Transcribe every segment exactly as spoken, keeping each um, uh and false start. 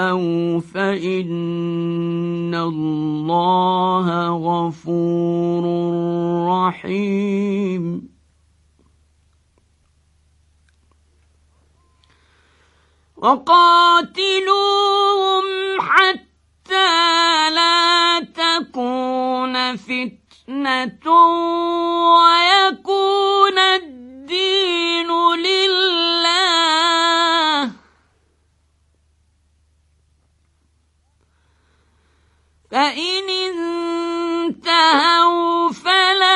فإن الله غفور رحيم. وقاتلوهم حتى لا تكون فتنة ويكون الدين لله، فإن انتهوا فلا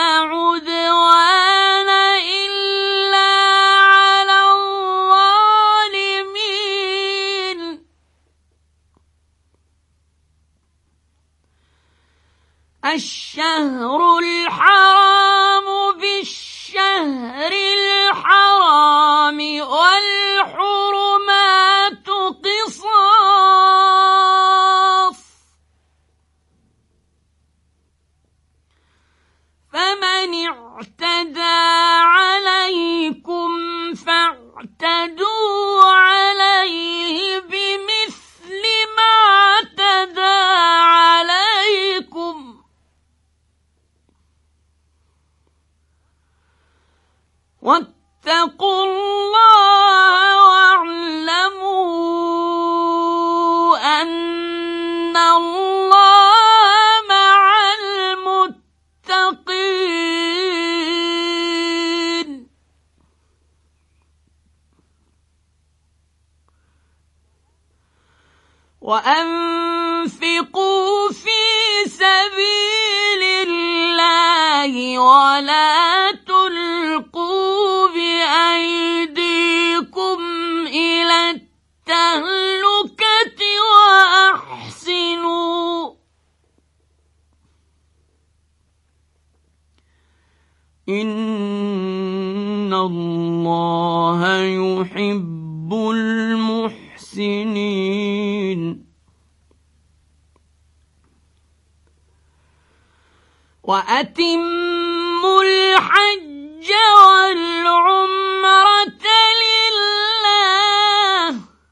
عدوان إلا على الظالمين. الشهر الحرام بالشهر الحرام والحرمات قصاص، فمن اعتدى عليكم فاعتدوا عليه بمثل ما اعتدى عليكم، واتقوا الله واعلموا أن الله مع المتقين. وأنفقوا في سبيل الله ولا تلقوا بأيديكم إلى التهلكة وأحسنوا إن الله يحب المحسنين. وأتموا الحج والعمرة لله،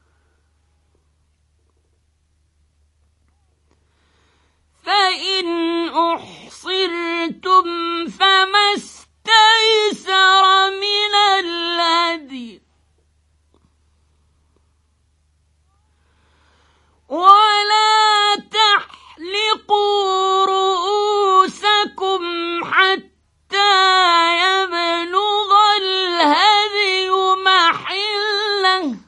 فإن أحصرتم فما استيسر من الهدي، ولا تحلقوا رؤوسكم حتى يبلغ الهدي محله،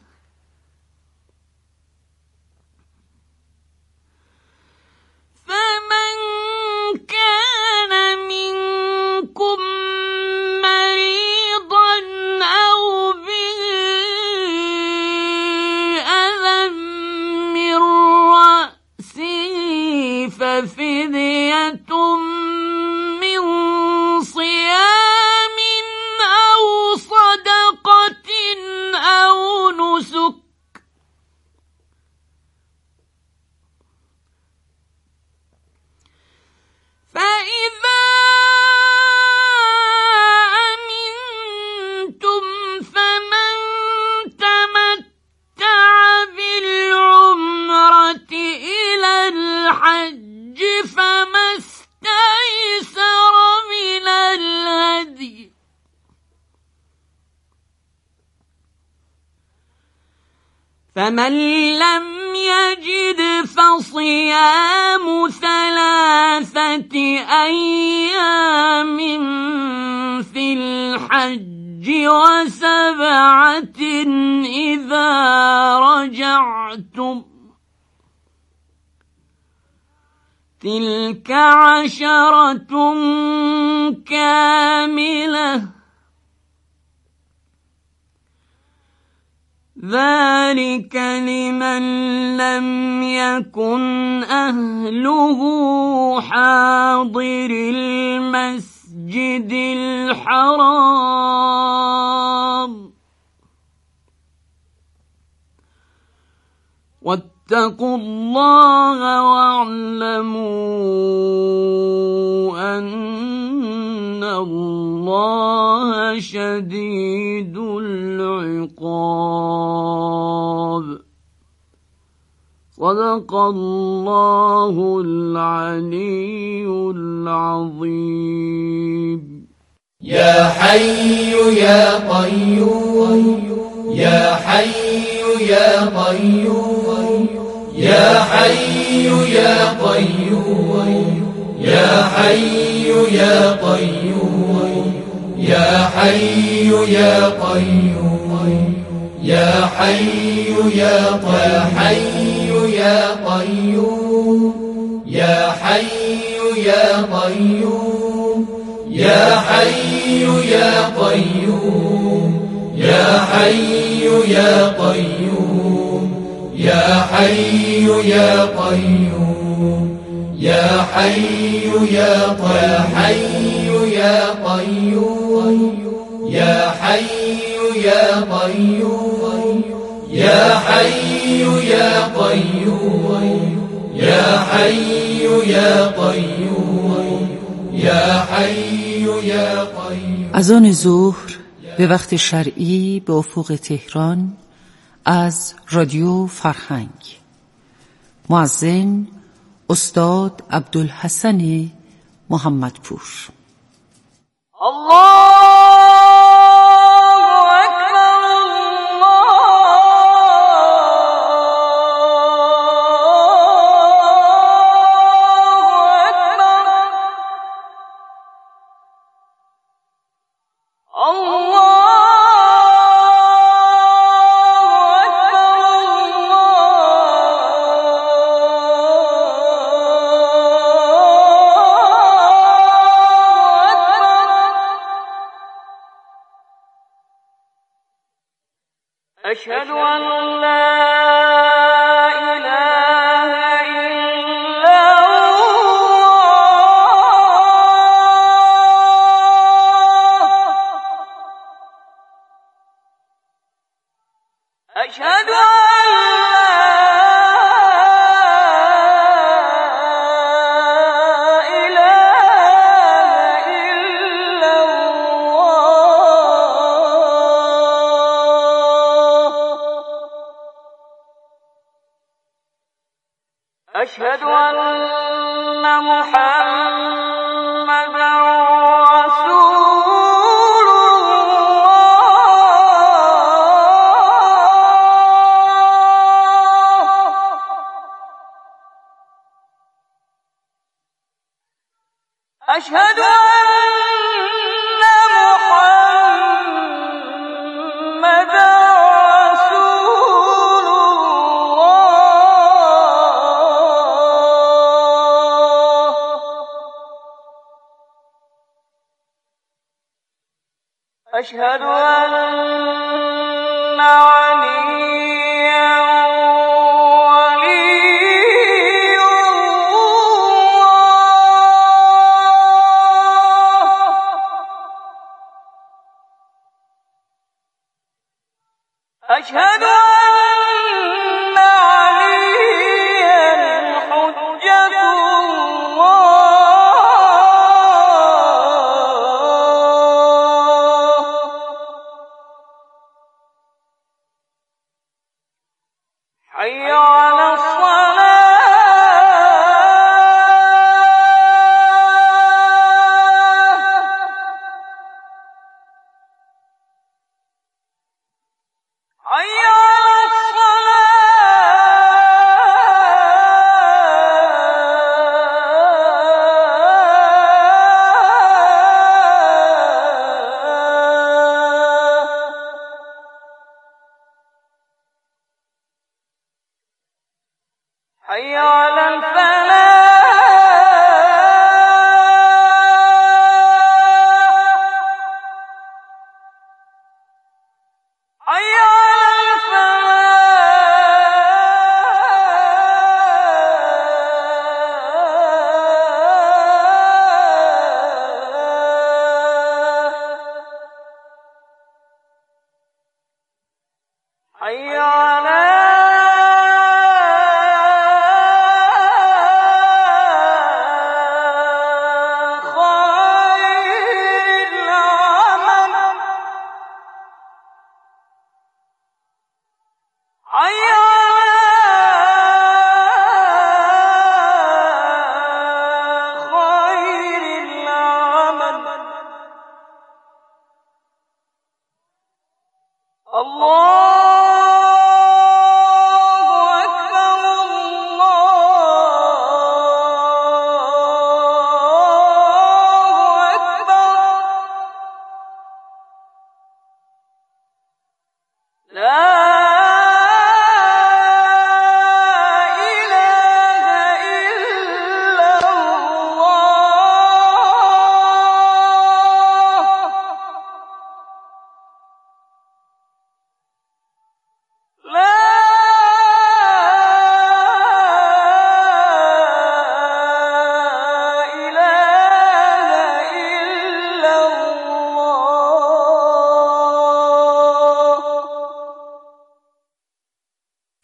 فمن كان منكم مريضا أو به أذى من رأسه ففدية من صيام أو صدقة أو نسك، فإذا أمنتم فمن تمتع بالعمرة إلى الحج فما استيسر من الهدي، فمن لم يجد فصيام ثلاثة أيام في الحج وسبعة إذا رجعتم، تلك عشرة كاملة، ذلك لمن لم يكن أهله حاضر المسجد الحرام. واتقوا الله واعلموا أن الله شديد العقاب. صدق الله العلي العظيم. يا حي يا قيوم يا حي يا قيوم يا حي يا قيوم يا حي يا قيوم يا حي يا قيوم يا حي يا قيوم يا قيوم يا حي يا قيوم يا حي يا قيوم يا حي يا قيوم يا حي يا قيوم يا حي يا قيوم يا حي يا قيوم يا حي يا قيوم يا حي يا قيوم يا حي يا قيوم. اذان ظهر به وقت شرعی به افق تهران از رادیو فرهنگ. مؤذن استاد عبدالحسن محمدپور. الله أشهد أن لا إله إلا الله. أشهد أشهد أن محمدا رسول الله. أشهد أن محمدا أشهد أن عليا ولي الله. أشهد أن عليا حجة الله. حي على الصلاة. حي على حي على الفلاح. حي على الفلاح. حي على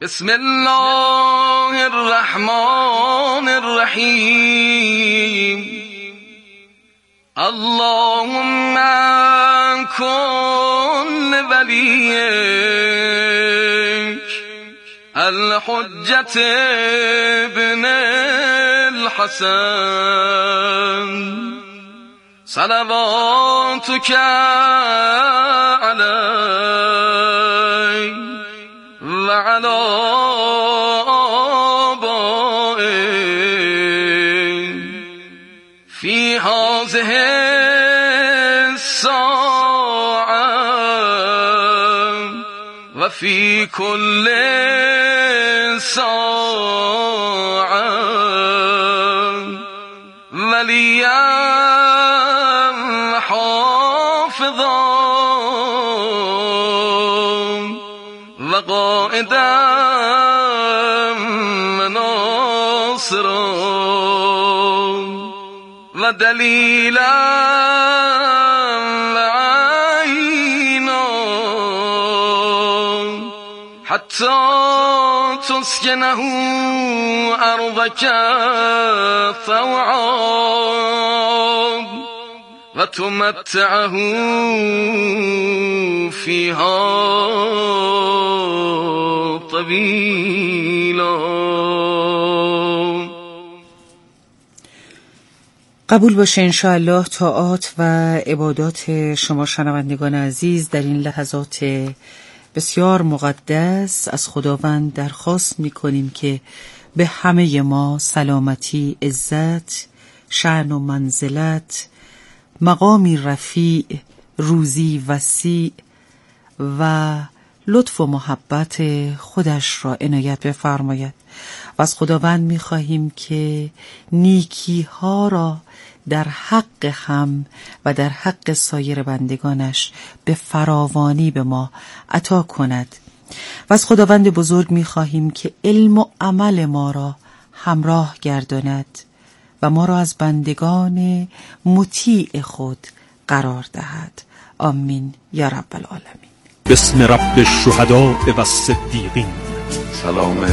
بسم الله الرحمن الرحیم. اللهم كن لوليك الحجة ابن الحسن صلواتك عليه وعلى آبائه في هذه الساعة وفي كل ساعة وليا حافظا وقائدا وناصرا ودليلا وعينا حتى تسكنه أرضك طوعا وتمتعه فيها طويلا. قبول باشه انشاءالله طاعات و عبادات شما شنوندگان عزیز در این لحظات بسیار مقدس. از خداوند درخواست می‌کنیم که به همه ما سلامتی، عزت، شأن و منزلت، مقامی رفیع، روزی وسیع و لطف و محبت خودش را عنایت بفرماید و از خداوند می‌خواهیم که نیکی‌ها را در حق هم و در حق سایر بندگانش به فراوانی به ما عطا کند و از خداوند بزرگ می‌خواهیم که علم و عمل ما را همراه گرداند و ما را از بندگان مطیع خود قرار دهد. آمین یا رب العالمین. بسم رب الشهداء و الصدیقین. سلام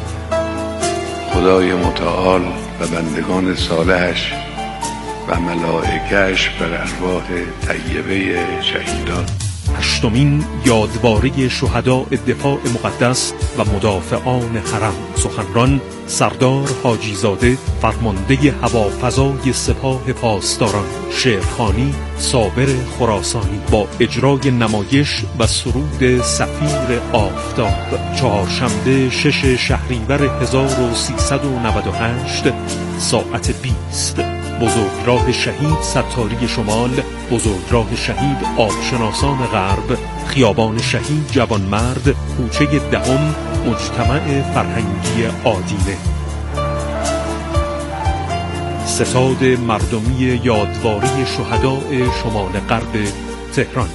خدای متعال و بندگان صالحش و ملائکه‌اش بر ارواح طیبه شهیدان. هشتمین یادواره شهداء دفاع مقدس و مدافعان حرم. سخنران سردار حاجی زاده، فرمانده هوافضای سپاه پاسداران. شعرخوانی صابر خراسانی با اجرای نمایش و سرود سفیر آفتاب. چهارشنبه شش شهریور هزار و سیصد و نود و هشت ساعت بیست. بزرگراه شهید ستاری شمال، بزرگراه شهید آبشناسان غرب، خیابان شهید جوانمرد، کوچه دهم، مجتمع فرهنگی آدینه. ستاد مردمی یادواره شهداء شمال غرب تهران.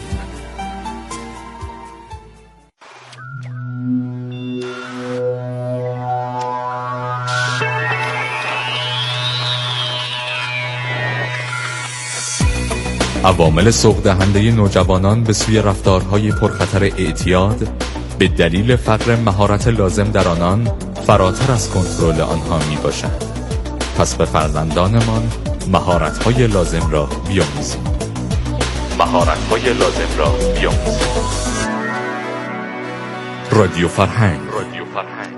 عوامل سوق دهنده نوجوانان به سوی رفتارهای پرخطر اعتیاد به دلیل فقر مهارت لازم در آنان فراتر از کنترل آنها می باشد. پس به فرزندانمان مهارت‌های لازم را بیاموزیم. مهارت‌های لازم را بیاموزیم. رادیو فرهنگ. رادیو فرهنگ.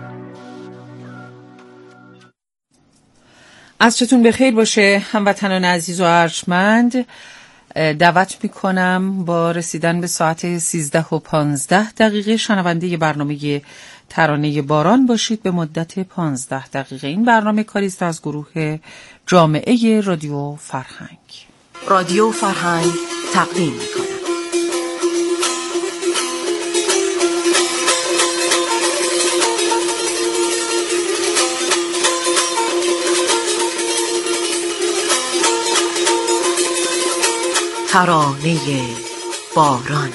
عصرتون بخیر باشه هموطنان عزیز و ارجمند. دعوت میکنم با رسیدن به ساعت سیزده و پانزده دقیقه شنونده برنامه ترانه باران باشید به مدت پانزده دقیقه. این برنامه کاریست از گروه جامعه رادیو فرهنگ. رادیو فرهنگ تقدیم میکنه. ترانه باران.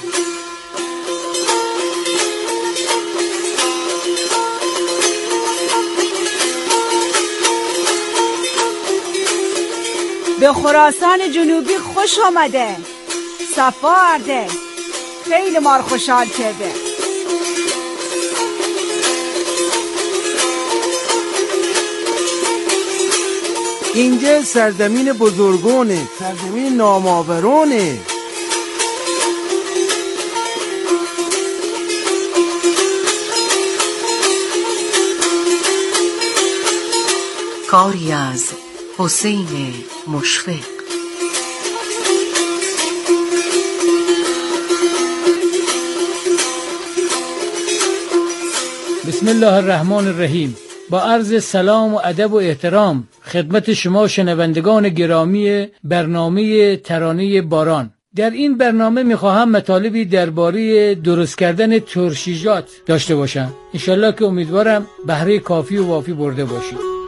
به خراسان جنوبی خوش آمده، صفا آرده، خیلی مار خوشحال کرده. اینجا سرزمین بزرگانه، سرزمین نامآورانه. کاری از حسین مشفق. بسم الله الرحمن الرحیم. با عرض سلام و ادب و احترام خدمت شما شنوندگان گرامی برنامه ترانه باران. در این برنامه میخواهم مطالبی درباره درست کردن ترشیجات داشته باشم. انشالله که امیدوارم بهره کافی و وافی برده باشید.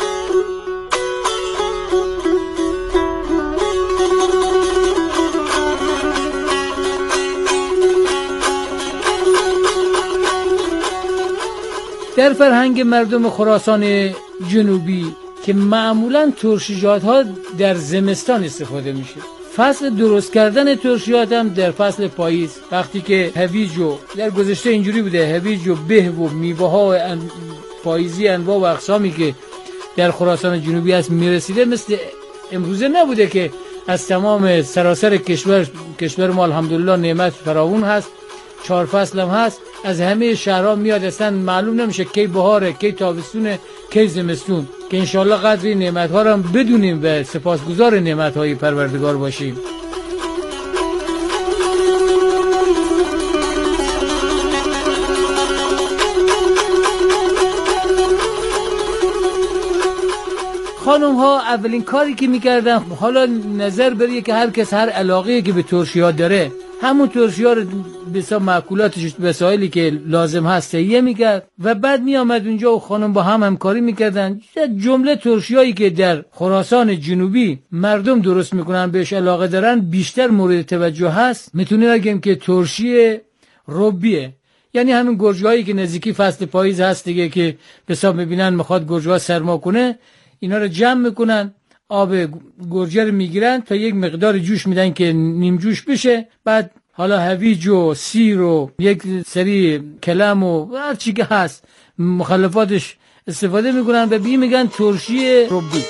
در فرهنگ مردم خراسان جنوبی که معمولاً ترشیجات ها در زمستان استفاده میشه، فصل درست کردن ترشیجات هم در فصل پاییز، وقتی که هویج و در گذشته اینجوری بوده، هویج و به و میوه ها ان... پاییزی انواع و اقسامی که در خراسان جنوبی هست میرسیده، مثل امروزه نبوده که از تمام سراسر کشور کشور ما الحمدلله نعمت فراوون هست، چهار فصل هم هست، از همه شهرها میاد، اصلا معلوم نمیشه کی بهاره، کی تابستونه، کی زمستون، که انشالله قدر این نعمت ها رو هم بدونیم و سپاسگزار نعمت های پروردگار باشیم. خانم ها اولین کاری که میکردن، حالا نظر بریه که هر کس هر علاقه‌ای که به ترشیات داره، همون ترشی‌ها رو بسا معکولاتش وسایلی که لازم هست تهیه میکرد و بعد میامد اونجا و خانم با هم همکاری میکردن. جمله ترشیایی که در خراسان جنوبی مردم درست میکنن، بهش علاقه دارن، بیشتر مورد توجه هست. میتونیم بگیم که ترشی ربیه، یعنی همین گرجهایی که نزدیکی فصل پاییز هست دیگه، که بسا میبینن میخواد گرجه‌ها سرما کنه، اینا رو جمع میکنن، آب گرجه رو میگیرن تا یک مقدار جوش میدن که نیم جوش بشه، بعد حالا هویج و سیر و یک سری کلم و هر چی که هست مخلفاتش استفاده میکنن و بی میگن ترشی ربی.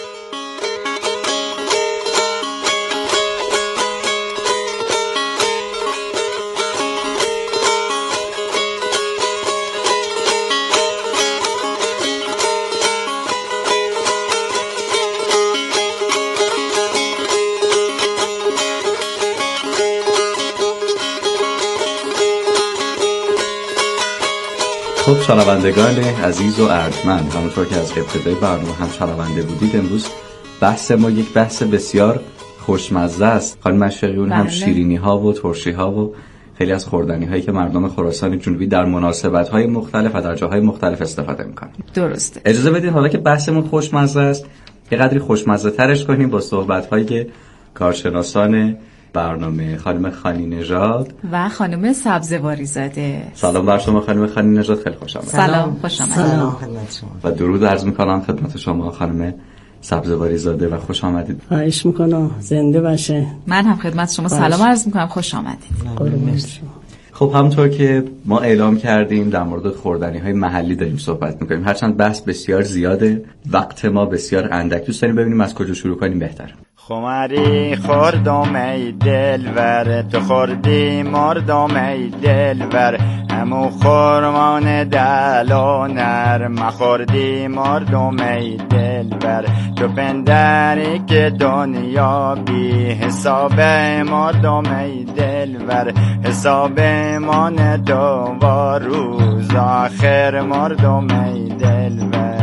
خب شنوندگان عزیز و ارجمند، همونطور که از ابتدای برنامه هم شنونده بودید، امروز بحث ما یک بحث بسیار خوشمزه است. خانم مشفقیون هم شیرینی ها و ترشی ها و خیلی از خوردنی هایی که مردم خراسان جنوبی در مناسبت های مختلف و در جاهای مختلف استفاده میکنن. درسته. اجازه بدین حالا که بحثمون خوشمزه است، یه قدری خوشمزه ترش کنیم با صحبت های کارشناسان برنامه، خانم خانی نژاد و خانم سبزواری زاده. سلام بر شما خانم خانی نژاد، خیلی خوش آمدید. سلام، خوش آمدید. سلام خدمت شما و درود عرض میکنم خدمت شما خانم سبزواری زاده و خوش آمدید. خواهش میکنم، زنده باشه. من هم خدمت شما سلام عرض میکنم، خوش آمدید. قربان شما. خب همونطور که ما اعلام کردیم در مورد خوردنی های محلی داریم صحبت میکنیم، هرچند بحث بسیار زیاده، وقت ما بسیار اندک، دوست داریم ببینیم از کجا شروع کنیم بهتر. خمری خوردم ای دلور، تو خوردی مردم ای دلور، همو خورمان دلانر، ما خوردی مردم ای دلور، تو پندری که دنیا بی حساب مردم ای دلور، حساب من تو و روز آخر مردم ای دلور.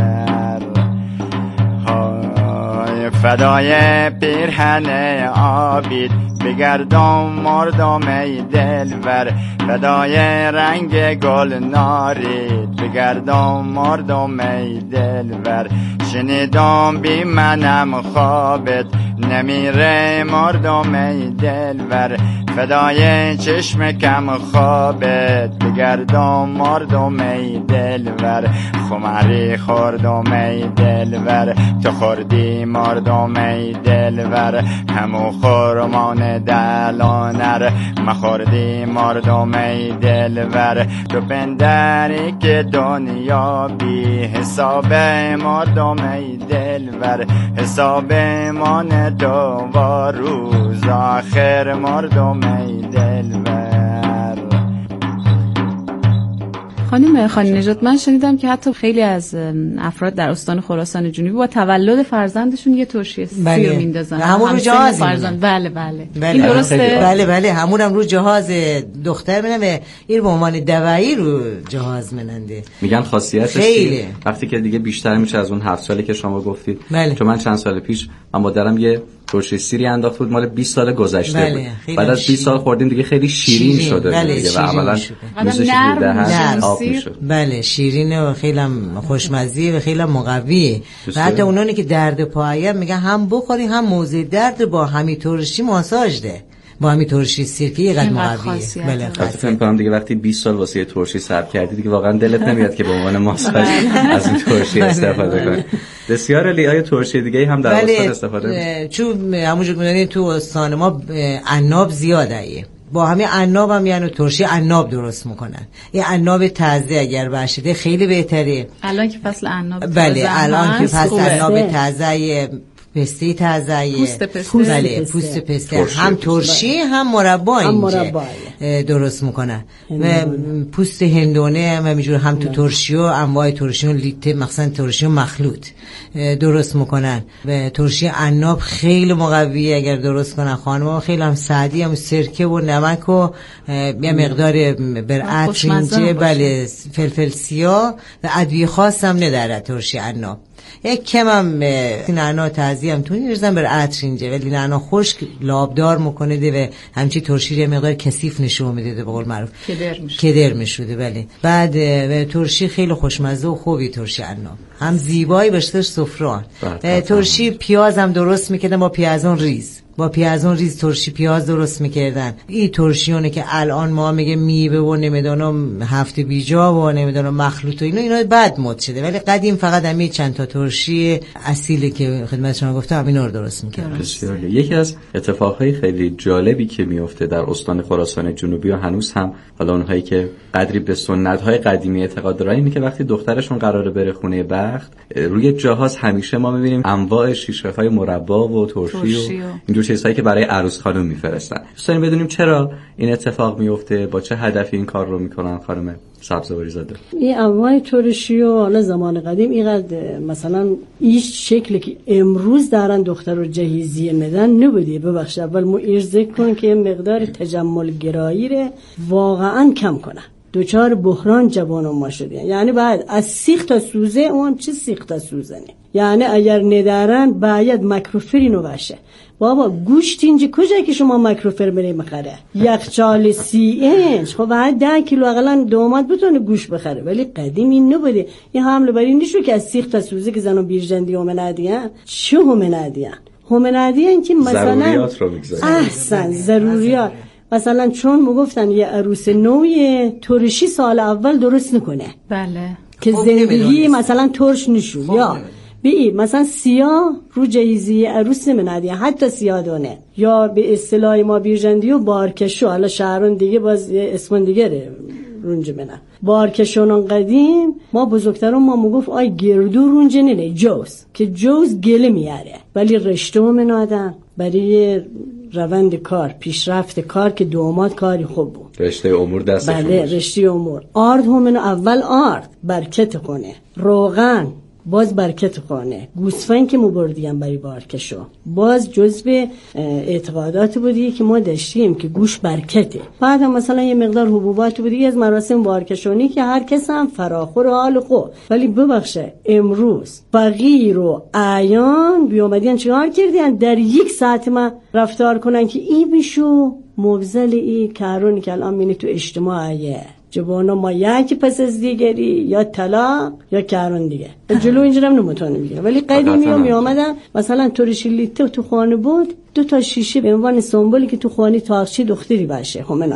فدای پیرهن آبید بگردم مردم ای دلور، فدای رنگ گل نارید بگردم مردم ای دلور، شنیدم بی منم خوابت نمیره مردم ای دلور، فدای چشم کم خوابت بگردم مردم ای دلور، خمری خوردم ای دلور، تو خوردی مردم ای دلور، همو خورمان دلانر مخوردی مردم ای دلور تو بندری که دنیا بی حساب مردم ای دلور حساب مان تو و روز آخر مردم ای دلور. خانم خانی نژاد، من شنیدم که حتی خیلی از افراد در استان خراسان جنوبی با تولد فرزندشون یه ترشی سیر میندازن. همون رو جهاز فرزند. بله بله. بله این درسته؟ بله بله همون هم رو جهاز دختر منم این به عنوان دوایی رو جهاز مننده. میگن خاصیتش خیلی وقتی که دیگه بیشتر میشه از اون هفت سالی که شما گفتید. بله. چون من چند سال پیش من مادرم یه ترشی سیری انداخت بود مال بیست سال گذشته بله. بود. بعد از بیست سال خوردیم دیگه خیلی شیرین, شیرین. شده بله. دیگه و عملاً میزش نرم آب میشه. بله شیرین و خیلی خوشمزه و خیلی مقویه. و حتی اونانی که درد پایه میگن هم بخوری هم موضع درد با همین ترشی ماساژ ده. با همین ترشی سیرکی یه قد مقویه. بله فکر کنم دیگه وقتی بیست سال واسه ترشی صرف کردی دیگه واقعا دلت نمیاد که به عنوان ماساژ از این ترشی استفاده کنی. بسیار عالی. آیا ترشی دیگه هم در استان استفاده میشه؟ چون همونجوری می‌دونید تو استان ما عناب زیاده. با همین عناب هم یعنی ترشی عناب درست میکنن. این عناب تازه اگر باشده خیلی بهتره. الان که فصل عناب بله الان که فصل عناب تازه پسته تازه پوست پسته بله پوست پسته هم ترشی هم مربا اینجا درست میکنن و پوست هندونه هم همینجور هم تو ترشی و انواع ترشی و لیته مثلا ترشی و مخلوط درست میکنن و ترشی عناب خیلی مقویه اگر درست کنن خانم‌ها. خیلی هم سعدی هم سرکه و نمک و یه مقدار بر عطر بله فلفل سیاه و ادویه خاص هم نداره ترشی عناب. یک کم هم نعنا تازه هم تونی ریزن بر عطر اینجا ولی نعنا خشک لابدار میکنه ده و همچی ترشی یه مقدار کثیف نشون میده به قول معروف کدر میشه کدر میشوده. بله بعد و ترشی خیلی خوشمزه و خوبی ترشی عناب هم زیبایی باشتش سفران. ترشی پیاز هم درست میکردن با پیازون ریز با پیازون ریز ترشی پیاز درست میکردن. این ترشیونه که الان ما میگه میوه و نمیدونم هفته بیجا و نمیدونم مخلوط و اینا اینا بعد مد شده ولی قدیم فقط همین چند تا ترشی اصیلی که خدمت شما گفتم اینا رو درست میکردن. بسیار یکی از اتفاقهای خیلی جالبی که میفته در استان خراسان جنوبی و هنوز هم حالا اونهایی که قدری به سنت‌های قدیمی اعتقاد دارن اینه که وقتی دخترشون قراره بره خونه بخت روی جهاز همیشه ما میبینیم انواع شیشه‌های مربا و ترشی, ترشی و اینجور چیزهایی که برای عروس خانم میفرستن. دوست داریم بدونیم چرا این اتفاق میفته، با چه هدفی این کار رو میکنن خانم سبزواری زاده؟ این انواع ترشی و حالا زمان قدیم اینقدر مثلا ایش شکلی که امروز دارن دختر رو جهیزیه میدن نبودی. ببخشید اول ما ایش ذکر کن که مقدار تجمل گرایی رو واقعا کم کنن. دوچار بحران جوان ما شدیم. یعنی بعد از سیخ تا سوزه اون چه سیخ تا سوزنه. یعنی اگر ندارن باید مایکروفرینو باشه. بابا گوشت اینجا کجا که شما مایکروفر بری بخره؟ یخچال سی اینچ خب بعد ده کیلو اقلا داماد بتونه گوشت بخره ولی قدیم این نبوده. این حمله بر این نشو که از سیخ تا سوزه که زنو بیرجندی همنادیان چه همنادیان همنادیان که مثلا ضروریات رو میگذارن. احسن ضروریات مثلا چون میگفتن یه عروس نوی ترشی سال اول درست نکنه بله که زندگی مثلا ترش نشون یا بی مثلا سیاه رو جهیزی عروس نمینادی حتی سیاه دونه یا به اصطلاح ما بیرجندی و بارکشو حالا شهرون دیگه باز اسم دیگه رونج منن بارکشونان قدیم ما بزرگترون ما میگفت آی گردو رونج نه جوز که جوز گله میاره ولی رشته منادن برای روند کار پیشرفت کار که دومات کاری خوب بود رشته امور دستشون بله رشته امور آرد همینو اول آرد برکت کنه روغن باز برکت خانه گوسفند که مبردیم برای بارکشو باز جزء اعتقادات بودی که ما داشتیم که گوش برکته. بعد هم مثلا یه مقدار حبوبات بودی از مراسم بارکشونی که هر کس هم فراخور حال خود ولی ببخشه امروز فقیر و اعیان بیامدین چیکار کردین در یک ساعت ما رفتار کنن که این بیشو مبذل ای کارونی که الان مینی تو اجتماعیه جوانا ما یکی پس از دیگری یا طلاق یا کارون دیگه جلو اینجا هم نمیتونه بگیره ولی قدیمی ها می آمدن مثلا ترشی لیته تو خانه بود دو تا شیشه به عنوان سمبولی که تو خانه تاخچی دختری باشه همین آدم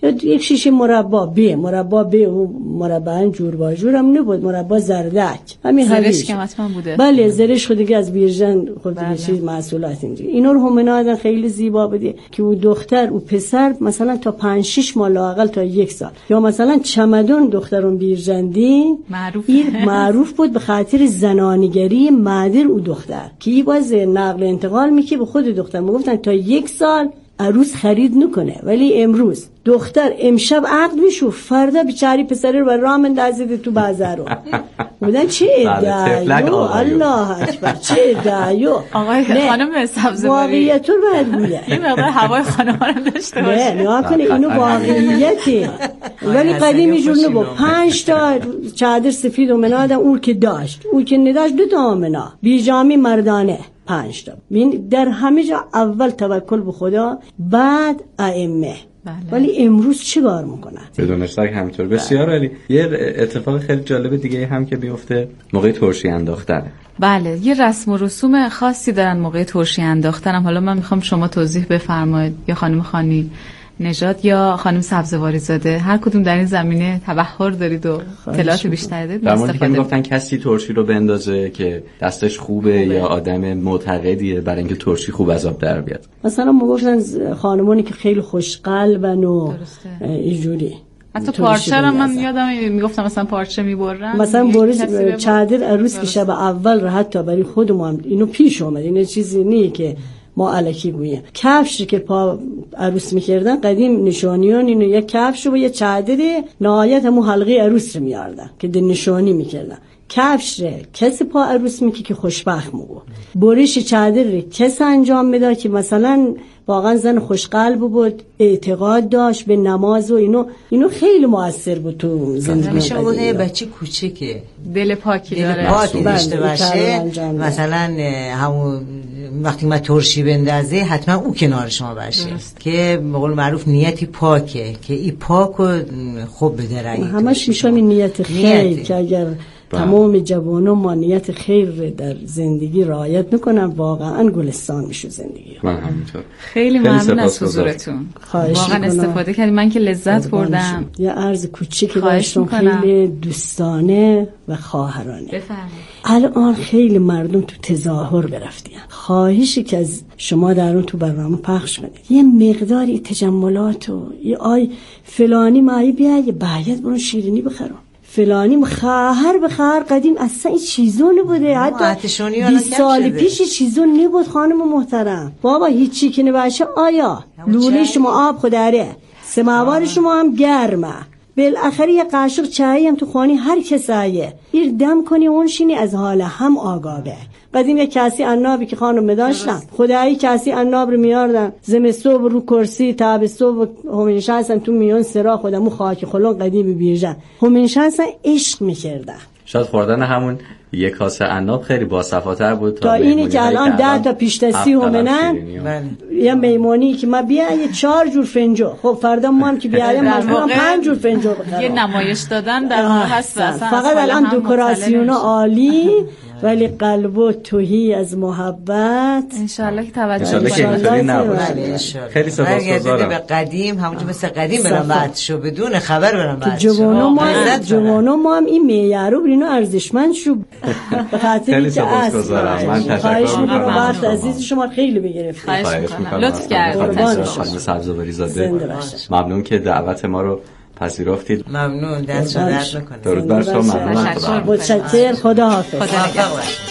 یا یک شیشه مربا بی مربا بی و مربا جور با جور هم نبود، مربا زردک همین هویج زرش که حتما بوده. بله زرش خود دیگه از بیرجن خود دیگه چیز محصولات اینجوری اینا رو همینادن خیلی زیبا بوده که او دختر او پسر مثلا تا پنج شش ماه لااقل تا یک سال یا مثلا چمدون دخترون بیرجندی معروف این معروف بود به خاطر زنانیگری مادر او دختر که این باز نقل انتقال میکنه به خود دختر. میگفتن تا یک سال عروس خرید نکنه، ولی امروز دختر امشب عقد میشه فردا بیچاری پسر رو بر راه مندازه تو بازارو. بودن چه ادعایو، الله اکبر چه ادعایو. آقای خانم سبزواری واقعیت رو باید بوده، این مقدار هوای خانم رو داشته باشه. نه نیا کنه اینو واقعیته. ولی قدیم اینجور نبود. پنج تا چادر سفید و منادم اون که داشت، اون که نداشت دو تا منا بیجامی مردانه پنج تا. ببین در همه جا اول توکل به خدا بعد ائمه. بله. ولی امروز چه کار میکنن؟ بدون شک همینطور. بسیار عالی. یه اتفاق خیلی جالب دیگه هم که بیفته موقع ترشی انداختن. بله، یه رسم و رسوم خاصی دارن موقع ترشی انداختن. حالا من میخوام شما توضیح بفرمایید، یا خانم خانی نژاد یا خانم سبزواری زاده، هر کدوم در این زمینه تبحر دارید و اطلاعات بیشتری دارید. در موردی که میگفتن کسی ترشی رو بندازه که دستش خوبه, خوبه. یا آدم معتقدیه برای اینکه ترشی خوب از آب در بیاد. مثلا میگفتن خانمانی که خیلی خوشقلبن و اینجوری. حتی پارچه رو من یادم میگفتم مثلا پارچه میبرن، مثلا بریز چادر عروس که شب اول را حتی برای خودمون اینو پیش اومد، این چیزی نیه که ما الکی گوییم. کفش که پا عروس میکردن قدیم نشانیان اینو یک کفش و یک چادر نهایت همون حلقه عروس رو میاردن که ده نشانی میکردن. کفش کسی پا عروس میکی که خوشبخت مو بریش چادر کسی انجام میداد که مثلا واقعا زن خوشقلب بود، اعتقاد داشت به نماز و اینو اینو خیلی موثر بود تو زندگی. میشه بوده بچه کوچیکه دل پاکی دل داره، پاکی داشته باشه. مثلا همون وقتی ما ترشی بندازه حتما او کنار شما باشه که به قول معروف نیتی پاکه که این پاک و خوب بدرنگی. همش میشه نیت خیر که اگر تمام جوانان ما نیت خیر در زندگی رعایت میکنن واقعا گلستان میشه زندگی. من همینطور. خیلی ممنون از حضورتون، واقعا استفاده کردیم، من که لذت بردم. یه عرض کوچیکی داشتم خیلی دوستانه و خواهرانه. بفرمایید. الان خیلی مردم تو تظاهر برفتین، خواهشی که از شما در اون تو برنامه پخش کنید یه مقداری تجملات و یه آی فلانی مایی بیاید یه باید برون شیرینی بخرم، فلانی خواهر به خواهر قدیم اصلا این چیزو نبوده، حتی بیست سال پیش چیزو نبود خانم محترم. بابا هیچی که نباشه آیا لوله شما آب خوداره، سماوار شما هم گرمه، بالاخره یه قاشق چای هم تو خانی هر کسایه ایر دم کنی اون شینی از حال هم آگاهه. قدیم یک کاسی عنابی که خانم داشتن خدایی کاسی عناب رو میاردن زمستون رو کرسی تابستون همینشانسن تو میون سرا خودمو خاک خلون قدیم بیرجن همینشانسن عشق میکردن. شاید خوردن همون یک کاسه عناب خیلی باصفاتر بود تا اینی که الان ده تا پیشدستی همینن یه میمونی که ما بیا یه چهار جور فنجو، خب فردا ما هم که بیایم مجبورم پنج جور فنجو بخرم. یه نمایش دادن در اون هست فقط الان دکوراسیون عالی ولی قلب و توهی از محبت انشالله که توجه انشالله که اینطوری نباشه. خیلی سپاسگزارم. به قدیم همونجور مثل قدیم برام بعد شو بدون خبر برام بعد شو. جوانو ما جوانو ما هم این معیارو برینو ارزشمند شو به خاطر که سپاسگزارم. من تشکر می‌کنم. وقت عزیز شما خیلی بگرفتید. خواهش می‌کنم. لطف کردید. خانم سبزواری زاده ممنون که دعوت ما رو پذیرفتید. ممنون، دست درد نکنه. درود بر شما. ممنون. متشکرم. خدا حافظ. خدا نگهدار.